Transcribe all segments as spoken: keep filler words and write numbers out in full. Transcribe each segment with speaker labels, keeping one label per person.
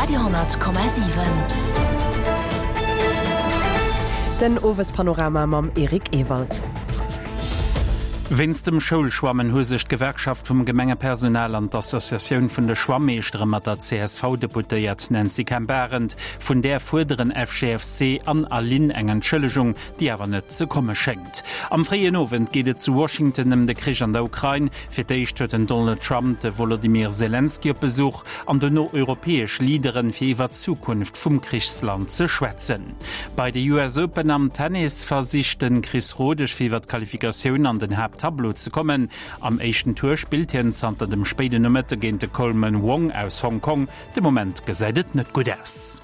Speaker 1: Radio Komma sieben.
Speaker 2: Den Owes Panorama mam Erik Ewald.
Speaker 3: Wenns dem Schulschwammen husecht Gewerkschaft vum Gemengepersonal an d'Assoziatioun vun de Schwammmeestre mat der C S V deputéiert Nancy Campbell vun der vorderen F G F C an Alin engen Schëllechung, die awer net ze komme schenkt. Am freien Owen geht zu Washington em de Krich an der Ukraine, fir d'éicht huet den Donald Trump de Volodymyr Zelensky op Besuch an de no europäesch Liederen fir iwwer Zukunft vum Krichsland ze schwätzen. Bei de U S Open am Tennis versichten Chris Rodech fir iwwer Qualifikationun an den Herr Tableau zu kommen. Am echten Tour spielt hin zanter dem späten Nummer gegen de Coleman Wong aus Hongkong. De Moment gesäidet net gut aus.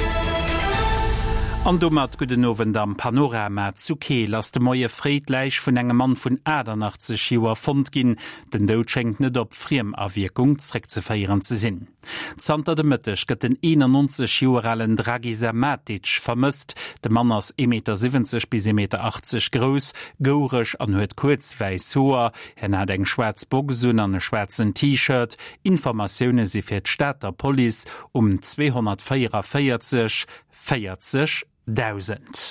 Speaker 3: An dummer guden Nowen am Panorama zu Keel ass de moie Friedleich vun engem Mann vun achtzig Joer fond ginn, den Dout schenkt net op friem Awirkung zräck ze verieren ze sinn. Zanter de Mëttech gëtt den einundneunzig Joerellen Dragiša Matic vermisst, de Mann ass ein Meter siebzig bis ein Meter achtzig groß, gourech an huet kurzweis Hoer, hen hat eng schwarz Boxun an e schwarzen T-Shirt, Informationoune si fir d'Städter Police um zweihundertvierundvierzig vierzig tausend.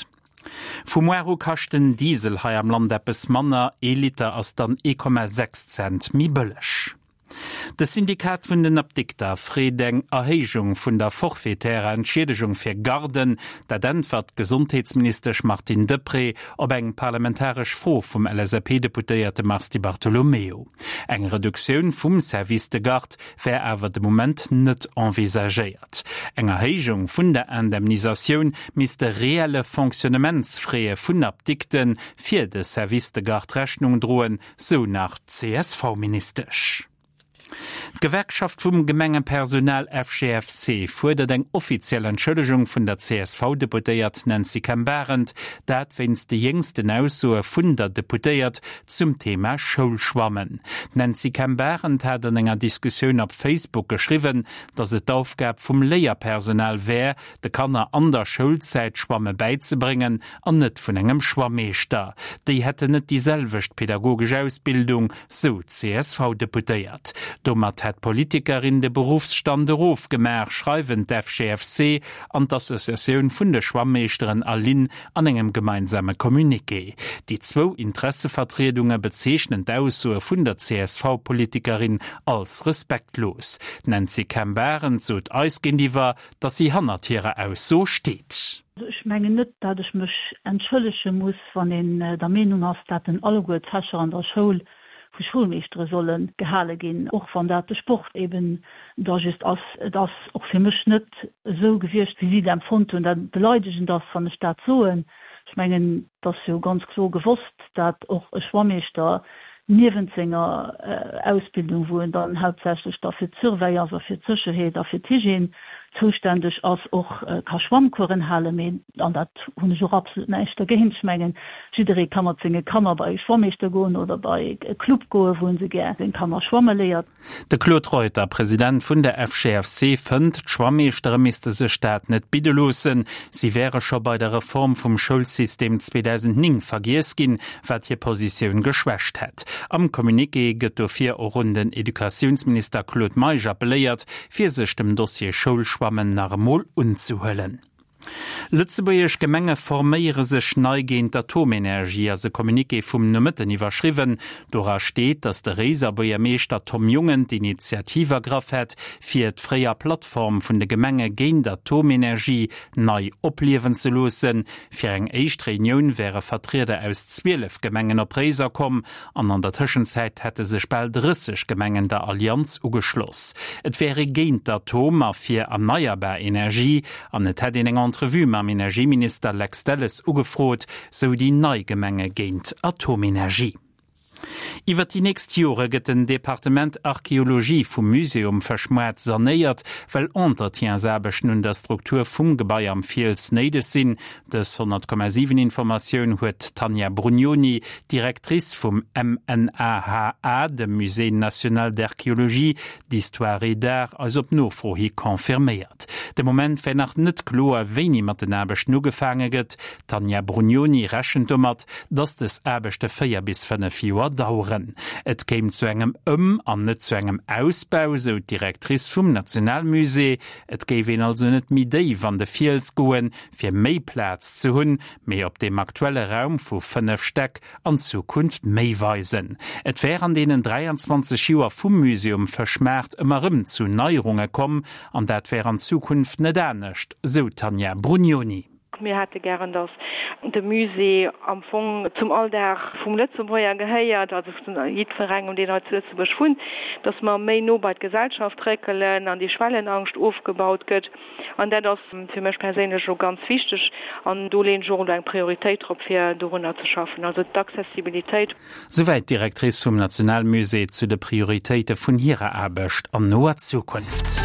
Speaker 3: Vum Euro kachten Diesel hai am Land eppes Manner e Liter ass dann ein Komma sechs Cent mi bëllech. Das Syndikat vun den Abdikter fréet eng Erhéigung vun der forfaitärer Entschädigung fir Garden, dat entwert Gesundheitsminister Martin Depré op eng parlamentarisch Fro vum L S A P-Deputéierte Marsti Bartolomeo. Eng Reduktionun vum Service de Gard wär awer de Moment net envisagéiert. Eng Erhéigung vun der Indemnisationun mis de reelle Fonctionnementsfrée vun Abdikten fir de Service de Gard Rechnung droen, so nach C S V-ministerisch. Gewerkschaft vum Gemengepersonal F G F C fordert eng offizielle Entschëllechung vun der C S V-Deputéiert Nancy Campbell, dat wenns de jngsten Aussoe vun der Deputéiert zum Thema Schulschwammen. Nancy Campbell hat an enger Diskussion op Facebook geschrieben, dass et d'Aufgab vum Lehrpersonal wär, de Kanner an der Schulzeit Schwamme beizubringen, an net vun engem Schwammeester. Die hätte net dieselwecht pädagogische Ausbildung, so C S V-Deputéiert. Dommer hat Politikerin de Berufsstand Ruf gemer schreiwen d'F G F C an d'Assoziatioun vun de Schwammmeesteren Alin an engem gemeinsame Kommuniqué. Die zwo Interessevertretungen bezeichnen d'Aussoe vun der C S V-Politikerin als respektlos. Nancy Campbell zot eisgendiwer, dat sie Hannertiere aus so steht.
Speaker 4: Ich meine nicht, dass ich mich entschuldigen muss von den äh, der Meinung aus, dass den alle gut Fächer an der Schule für Schulmeister sollen gehalten gehen, auch von der Sport eben, das ist als, das auch für mich nicht so gewirrscht, wie sie das empfunden und dann beleidigen das von der Stadt so. Ich meine, das ist ja ganz klar gewusst, dass auch ein Schulmeister neben seiner äh, Ausbildung, wo er dann hauptsächlich dafür Surveillance, also für Sicherheit, dafür Hygiene zuständig als auch äh, kein Schwammkuren halle, an das habe ich auch absolut nicht dagegen schmengen. Jeder kann man singen, kann man bei Schwammmeester gehen oder bei Club gehen, wo sie gerne, den kann man schwammen lernen.
Speaker 3: Der Claude Reuter, Präsident von der F G F C, findet, die Schwammmeester müssten sich Staat nicht bieten lassen. Sie wäre schon bei der Reform vom Schulsystem zweitausendneun vergessen, was ihre Position geschwächt hat. Am Kommuniqué geht dafür auch den Edukationsminister Claude Meijer appelliert, für sich dem Dossier Schulschwammen normal unzuhöllen. Lützeburgisch Gemenge formiere sech neigehend Atomenergie as se Kommuniqué vum Nummerten iwwerschriwen. Dora steht, dass der Reserboier Meester Tom Jungen d'Initiative ergriff hat, fir d'freier Plattform vun de Gemenge gehend Atomenergie nei opliewen ze losen. Fir eng eicht Reunion wäre Vertreter aus zwölf Gemengen op Reiser kom, an an der Tschenzeit hätte sech bald dreißig Gemengen der Allianz ugeschloss. Et wäre gehend Atom a fir erneuerbar Energie, an et hat in eng Entrevue am Energieminister Lex Delles ugefrot, so die Neugemenge géint Atomenergie. Iwer die nächst Jore gëtt den Departement Archäologie vum Museum verschmuert sanéiert, well Entretiensäbech nun der Struktur vum Gebäi am Viels neide sinn. Des hundert Komma sieben Informationoun huet Tanja Brugnoni, Direktrice vum M N A H A, dem Musée National d'Archäologie, d'Histoire d'Art, als op Nofrohi konfirméiert. De Moment wär nach net klo wéi mat den Äbech no gefangen gëtt. Tanja Brugnoni rächen dummert, dats des Äbechte vier bis fünf Joer überdauern. Et käm zu engem ëm an net zu engem Ausbau, so Direktrice vum Nationalmusee. Et géwen also net mi déi van de Fiels goen fir méi Platz zu hunn, méi op dem aktuelle Raum vu fënnef Steck an Zukunft méi weisen. Et wär an denen dreiundzwanzig Joer vum Museum verschmerrt ëmmerëm zu Neuerungen kom, an dat wär an Zukunft net ernstnecht, so Tanja Brugnoni.
Speaker 1: Mir hätte gern das de Musee am Fong zum Alldach vum Lützeburger geheiert, also Verein um den zu beschwun, dass man méi no bei Gesellschaft reckelen, an die Schwellenangst aufgebaut gëtt, an der das für mech persönlich so ganz wichtig an dolen Jo eng Priorität trop fir Dorunner zu schaffen, also d'Accessibilität.
Speaker 3: Soweit Direktrice vom Nationalmusee zu de Prioritäten vun ihrer Arbecht an noer Zukunft.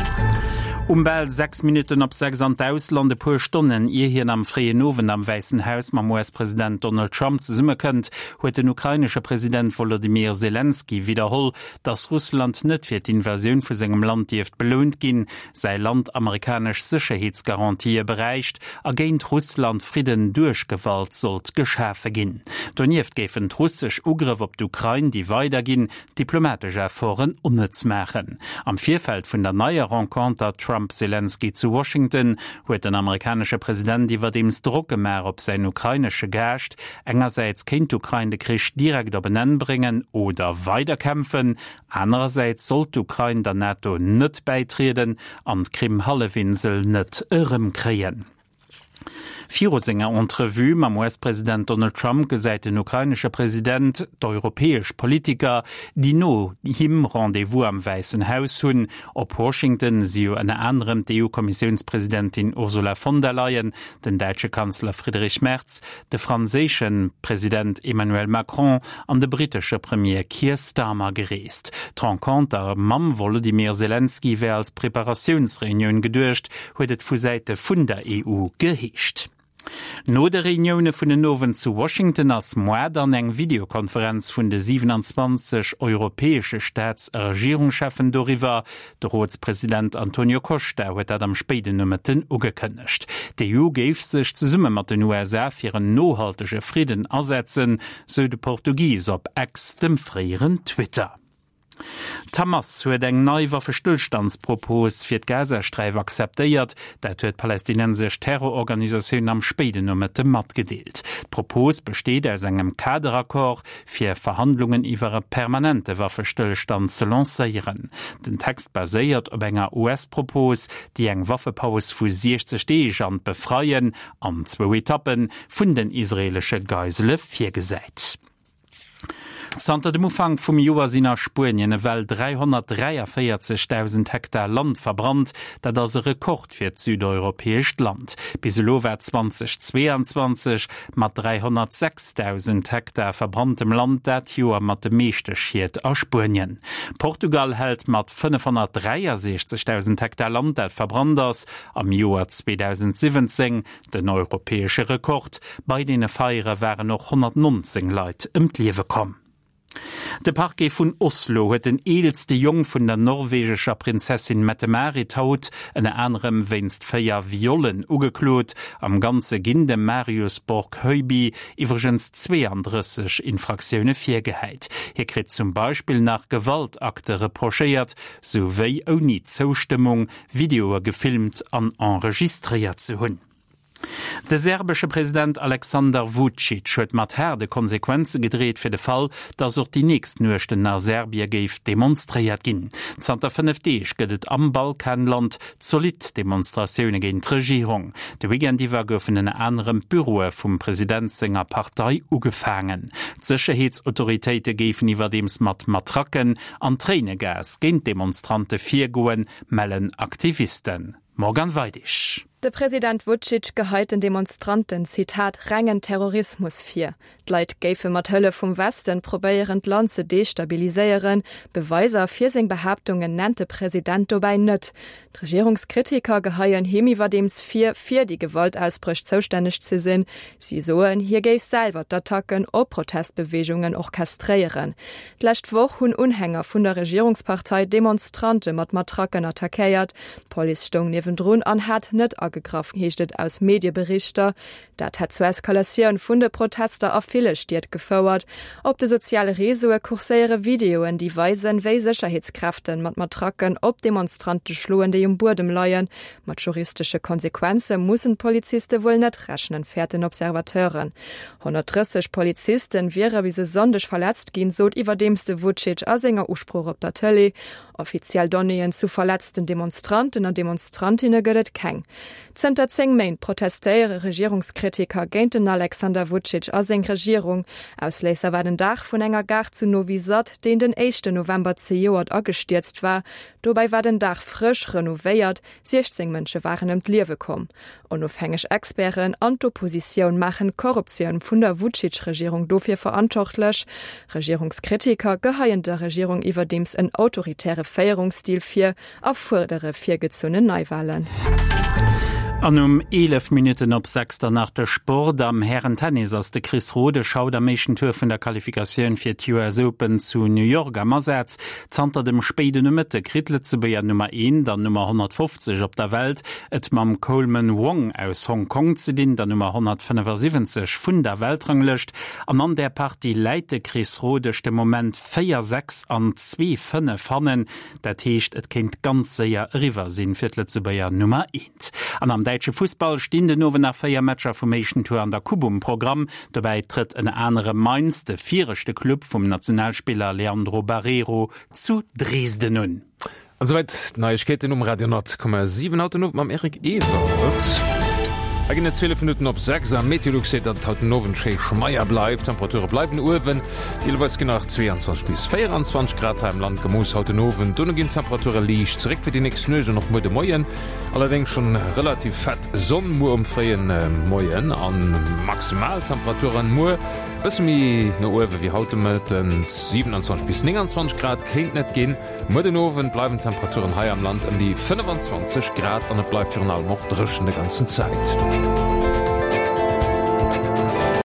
Speaker 3: Umbel sechs Minuten op sechs an Auslande puer Stunden ihr hier am Freien Nowen am Weißen Haus mam U S-Präsident Donald Trump ze summe kënnt, huet den ukrainische Präsident Volodymyr Zelensky wiederholl, dass Russland net fir d'Invasion vu segem Land Dieft belohnt ginn, sei Land amerikasch Sicherheitsgarantie bereicht, a géint Russland Frieden durchgewalt sollt geschäfe ginn. Donieft géfen russsisch Ugriff op d'Ukraine, die weiter ginn, diplomatisch Erforen unnetz machen. Am Vierfeld vun der neue Rencontre Trump Zelensky zu Washington huet den amerikanische Präsident iwwer dems Druckemer op sein ukrainische Gercht engerseits kennt Ukraine de Krieg direkt op benennen bringen oder weiterkämpfen, andererseits sollt Ukraine der NATO net beitreten an Krim-Hallewinsel net irrem kreen. Vierosinger Entrevue mam U S-Präsident Donald Trump gesäit den ukrainische Präsident d'europäesch Politiker, die no him Rendevous am Weißen Haus hunn, op Washington si en anderem D E U-Kommissionspräsidentin Ursula von der Leyen, den deutsche Kanzler Friedrich Merz, de franzéschen Präsident Emmanuel Macron an de britische Premier Keir Starmer gereest. D'Rencontre mam Volodymyr Zelensky wär als Präparationsreunion gedurcht, huet et vu Seite vun der E U geheescht. No der Reunione vun den Nowen zu Washington ass Moer an eng Videokonferenz vun de siebenundzwanzig europäesche Staatsregierungschefen doriwer, de Ratspräsident Antonio Costa huet dat am Spedenëmmeten ugekënnecht. De E U géif sech ze summe mat den U S A fir een nohaltege Frieden ersetzen, so de Portugies op Ex dem freieren Twitter. Hamas huet eng Neuwaffestillstandspropos fir d Gazastreif akzeptéiert, dat huet palästinensisch Terrororganisationun am Spedenëmmete mat gedeelt. Propos besteet aus engem Kaderakkord fir Verhandlungen iwwer e permanente Waffestillstand ze lancéieren. Den Text baséiert op enger U S-Propos, die eng Waffepaus vu sechzig Deeg an befreien an zwo Etappen vun den israelsche Geisele virgesäit. Zanter dem Umfang vum Joer sinn a Spurien well dreihundertdreiundvierzigtausend Hektar Land verbrannt, dat ass e Rekord fir südeuropäescht Land. Biselo wär zweitausendzweiundzwanzig mat dreihundertsechstausend Hektar verbranntem Land dat Joer mat de meeschte schiet a Spurien. Portugal hält mat fünfhundertdreiundsechzigtausend Hektar Land dat verbrannt ass am Joer zweitausendsiebzehn den europäesche Rekord. Bei dene Feiere wären noch hundertneunzehn Leiit ëm d'Liewe kom. De Parquet vun Oslo huet den edelste Jong vun der norwegescher Prinzessin Mette-Marit haut en anderem wennst feier Violen ugeklot, am ganze ginn dem Mariusborg Heubi iwwergens zweiunddreißig Infraktionune virgeheit. Hier krit zum Beispiel nach Gewaltakte reprochéiert, soéi oni Zustimmung Videoer gefilmt an enregistriert zu hunn. Der serbische Präsident Alexander Vucic huet mat herde Konsequenze gedreht fir de Fall, dass auch die nächst Nuchten nach Serbien geif demonstriert ginn. Zter fünfzig gëtt am Balkanland solid Demonstrationune gegen Regierung. De Wegendiwer goufen en anderem Büroe vum Präsident senger Partei ugefangen. Sicherheitsautoritéite gefen iwwer dems mat Matracken an Trainegas géint Demonstrante vier goen mellen Aktivisten. Morgan Weidisch.
Speaker 5: Der Präsident Vucic geheiten Demonstranten Zitat rengen Terrorismus fir. D'Leit géfe mat Hëlle vum Westen probéieren Land ze destabiliséieren, Beweiser fir seg Behauptungen nannte Präsident dobei nett. Regierungskritiker geheien hemiwer dems fir fir die Gewaltausbrüch zoustänneg ze sinn. Sie soen hier géif selwer d'Attacken op Protestbewegungen orchestreieren. D'lächt woch hunn Unhänger vun der Regierungspartei Demonstrante mat Matracken attackéiert. Police stung niwen Drun an hat net gegriffen, hiechtet aus Medienberichter. Dat hat zur Eskalation vun de Protester auf viele Stiert gefauert. Op de soziale Resoe kurséiere Videoen, die weisen wéi Sicherheitskräften mat Matracken op Demonstrante schloen de um Burdem leiien. Mat juristische Konsequenze mussen Polizisten wohl net rechnen, fährten Observateuren. hundertdreißig Polizisten wäre wie se sondisch verletzt gin, sot iwwer demste Vucic a senger Urspruch op der Tele. Offiziell Donneien zu verletzten Demonstranten und Demonstrantinnen gëdet keng. Zter zeng Main protestéiere Regierungskritiker géinten Alexander Vucic a seg Regierung. Ausläser war den Dach vun enger Gar zu Novi Sad, den den echten November ze Joer agestürzt war. Dobei war den Dach frisch renovéiert, sechzehn Mënsche waren em Liewe kom. Onofhängig Experten an d'Opposition machen Korruption vun der Vucic-Regierung dofir verantwortlich. Regierungskritiker geheien der Regierung iwwer dems en autoritäre Feierungsstil fir a vordere virgezune Neuwahlen.
Speaker 3: An um elf Minuten op sechster nach der Sport am Herrentennis ass de Chris Rode schaut am méchen Tour vun der Qualifikation fir d'U S Open zu New York ammersetz, zanter dem speden Mëtte Kritle ze beier Nummer een, der Nummer hundertfünfzig op der Welt, et mam Coleman Wong aus Hongkong ze din, der Nummer hundertfünfundsiebzig vun der Weltrang lecht, an an der Partie leite Chris Rodech dem Moment vier sechs an zwei fünf fannen, dat heescht et kind ganz séier River sinn firtle ze beier Nummer een. An am Deutsche Fußball stehen de nowen nach Feier Matcher Formation Tour an der Kubum-Programm. Dabei tritt en andere Mainz, de vierchte Club vom Nationalspieler Leandro Barreiro zu Dresden nun.
Speaker 6: Soweit Neuigkeiten um Radio null Komma sieben Auto am Erik Ewert. Agin zwölf Minuten op sechs am Meteorolog se dat haut nowen Sche Schmeier bleif, Temperature bleiben Uwen, Iweis gen nach zweiundzwanzig bis vierundzwanzig Grad im Land Gemoos haut nowen, dunne gin Temperature liicht, zeré fir die nächst Nøse noch Mode Moien, allerdings schon relativ fett Sonnenmu umfreien äh, Moien an Maximaltemperaturen Mu. Bis mi no Uwe wie haute mit den siebenundzwanzig bis neunundzwanzig Grad kennt net gehen. Modenoven bleiben Temperaturen high am Land an die fünfundzwanzig Grad an bleibt für allem noch drschen der ganzen Zeit.